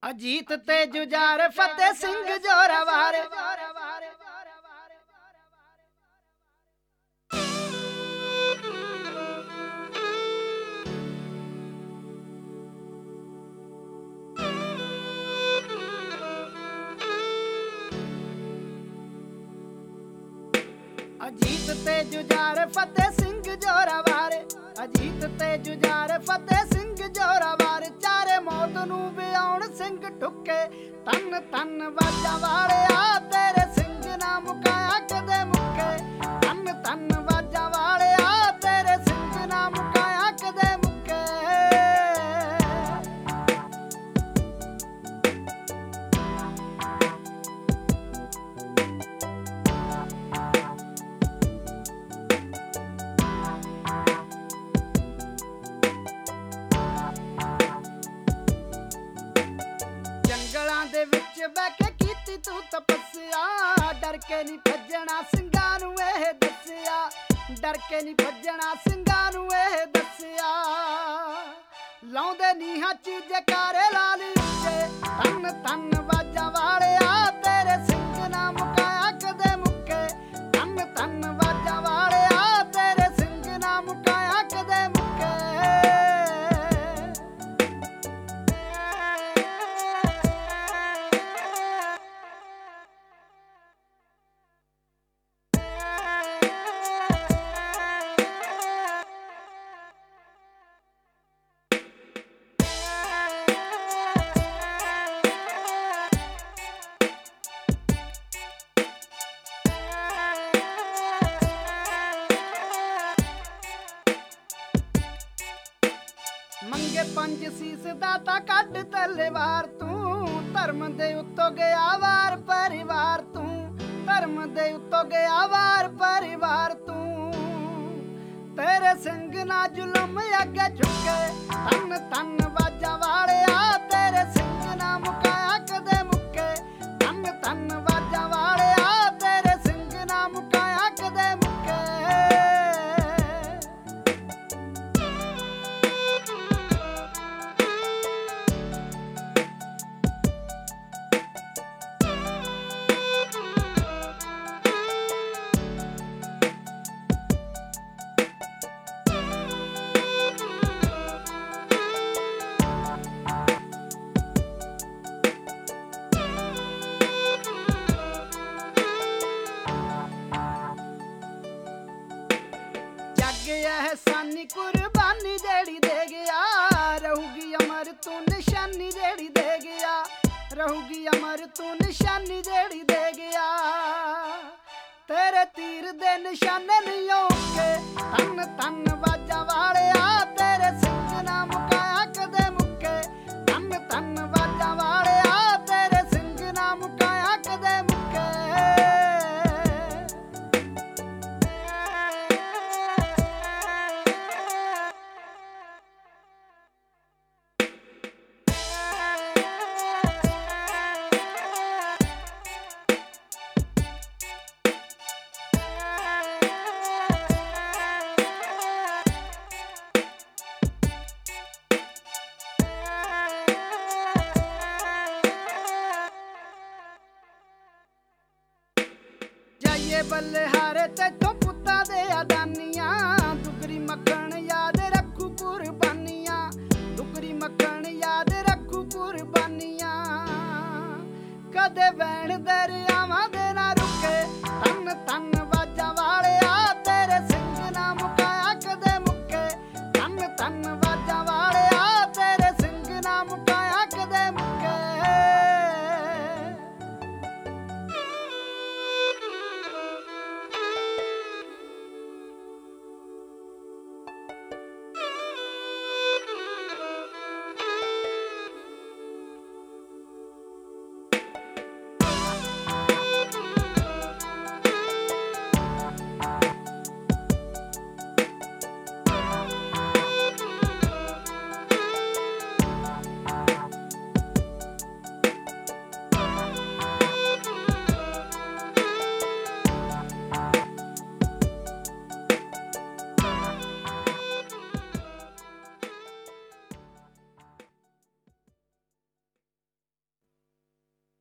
ਅਜੀਤ ਤੇ ਜੁਝਾਰ ਫਤਿਹ ਸਿੰਘ ਜ਼ੋਰਾਵਰ। ਅਜੀਤ ਤੇ ਜੁਝਾਰ ਫਤਿਹ ਸਿੰਘ ਜ਼ੋਰਾਵਰ। ਅਜੀਤ ਤੇ ਜੁਝਾਰ ਫਤਿਹ ਸਿੰਘ ਜ਼ੋਰਾਵਰ। ਚਾਰੇ ਮੌਤ ਨੂੰ ਵਿਆਉਣ ਸਿੰਘ ਠੁੱਕੇ। ਤਨ ਤਨ ਵਾਜਾਂ ਵਾਲਿਆ ਤੇਰੇ ਸਿੰਘ ਨਾ ਮੁਕਾਇਆ ਕਦੇ ਮੁੱਕੇ। ਤਨ ਤਨ ਵਾਜਾਂ ਵਾਲਿਆ ਤੇਰੇ ਸਿੰਘ ਨਾ ਮੁਕਾਇਆ ਕਦੇ ਮੁੱਕੇ। ਜੰਗਲਾਂ ਦੇ ਵਿੱਚ ਬਹਿ ਕੇ ਕੀਤੀ ਤੂੰ ਤਪੱਸਿਆ। ਡਰ ਕੇ ਨਹੀਂ ਭੱਜਣਾ ਸਿੰਘਾਂ ਨੂੰ ਇਹ ਦੱਸਿਆ। ਡਰ ਕੇ ਨਹੀਂ ਭੱਜਣਾ ਸਿੰਘਾਂ ਨੂੰ ਇਹ ਦੱਸਿਆ। ਲਾਉਂਦੇ ਨੀਹਾਂ ਚ ਜੈਕਾਰੇ ਲਾ ਲਈ ਉੱਚੇ। ਤਨ ਤਨ ਵਾਜਾਂ ਵਾਲਿਆ ਤੇਰੇ ਸਿੰਘ ਨਾ ਮੁਕਾਇਆ ਕਦੇ ਮੁੱਕੇ। ਤਨ ਤਨ ਵਾਜਾਂ ਵਾਲਿਆ ਤੇਰੇ ਸਿੰਘ ਨਾ ਮੁਕਾਇਆ ਕਦੇ ਮੁੱਕੇ। ਮੰਗੇ ਪੰਜ ਸੀਸ ਦਾਤਾ ਕੱਢ ਤਲਵਾਰ ਤੂੰ। ਧਰਮ ਦੇ ਉੱਤੋਂ ਗਿਆ ਵਾਰ ਪਰਿਵਾਰ ਤੂੰ। ਧਰਮ ਦੇ ਉੱਤੋਂ ਗਿਆ ਵਾਰ ਪਰਿਵਾਰ ਤੂੰ। ਤੇਰੇ ਸਿੰਘ ਨਾ ਜ਼ੁਲਮ ਅੱਗੇ ਝੁਕੇ। ਤਨ ਤਨ ਵਾਜਾਂ ਵਾਲਿਆ ਤੇਰੇ ਸਿੰਘ ਨਾ ਮੁਕਾਇਆ ਕਦੇ ਮੁੱਕੇ। ਤਨ ਤਨ ਵਾਜਾਂ ਵਾਲਿਆ ਤੇਰੇ ਸਿੰਘ ਨਾ ਮੁਕਾਇਆ ਕਦੇ ਮੁੱਕੇ। ਇਹਸਾਨੀ ਕੁਰਬਾਨੀ ਜਿਹੜੀ ਦੇ ਗਿਆ। ਰਹੂਗੀ ਅਮਰ ਤੂੰ ਨਿਸ਼ਾਨੀ ਜਿਹੜੀ ਦੇ ਗਿਆ। ਰਹੂਗੀ ਅਮਰ ਤੂੰ ਨਿਸ਼ਾਨੀ ਜਿਹੜੀ ਦੇ ਗਿਆ। ਤੇਰੇ ਤੀਰ ਦੇ ਨਿਸ਼ਾਨੇ ਨਹੀਂ ਔਕੇ। ਤਨ ਤਨ ਵਾਜਾਂ ਵਾਲਿਆ ਤੇਰੇ ਸਿੰਘ ਨਾ ਮੁਕਾਇਆ ਕਦੇ ਮੁੱਕੇ। ਤਨ ਤਨ ਵਾਜਾਂ ਵਾਲਿਆ ਤੇਰੇ ਸਿੰਘ ਨਾ ਮੁਕਾਇਆ ਕਦੇ ਮੁੱਕੇ। ਜਾਈਏ ਬੱਲੇਹਾਰੇ ਤੇਥੋਂ ਪੁੱਤਾਂ ਦੇ ਅਦਾਨੀਆਂ। ਦੁਗਰੀ ਮੱਖਣ ਯਾਦ ਰੱਖੂ ਕੁਰਬਾਨੀਆਂ। ਦੁਗਰੀ ਮੱਖਣ ਯਾਦ ਰੱਖੂ ਕੁਰਬਾਨੀਆਂ। ਕਦੇ ਵੈਣ ਦਰਿਆਵਾਂ ਦੇ ਨਾ ਰੁਕੇ। ਤਨ ਤਨ